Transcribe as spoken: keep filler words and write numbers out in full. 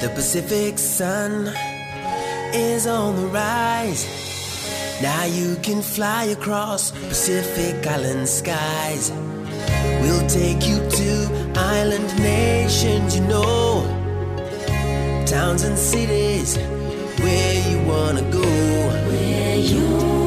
The Pacific sun is on the rise. Now you can fly across Pacific island skies. We'll take you to island nations, you know, towns and cities where you wanna go, where you